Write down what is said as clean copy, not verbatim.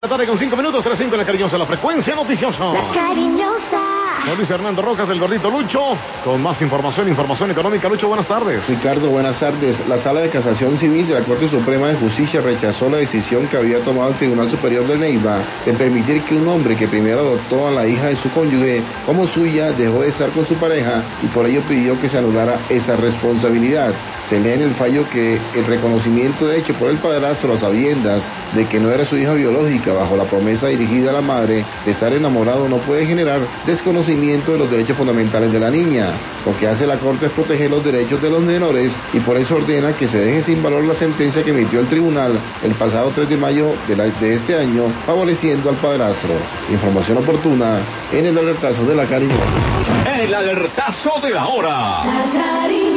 Tarde con 5 minutos, 3:05 en La Cariñosa, la frecuencia noticiosa. La Cariñosa. Con Luis Hernando Rojas, el gordito Lucho, con más información económica. Lucho, buenas tardes. Ricardo, buenas tardes. La Sala de Casación Civil de la Corte Suprema de Justicia rechazó la decisión que había tomado el Tribunal Superior de Neiva de permitir que un hombre que primero adoptó a la hija de su cónyuge como suya dejó de estar con su pareja y por ello pidió que se anulara esa responsabilidad. Se lee en el fallo que el reconocimiento hecho por el padrastro a sabiendas de que no era su hija biológica bajo la promesa dirigida a la madre de estar enamorado no puede generar desconocimiento de los derechos fundamentales de la niña. Lo que hace la Corte es proteger los derechos de los menores y por eso ordena que se deje sin valor la sentencia que emitió el tribunal el pasado 3 de mayo de este año, favoreciendo al padrastro. Información oportuna en el alertazo de La Cariñosa. El alertazo de la hora. La Cariñosa.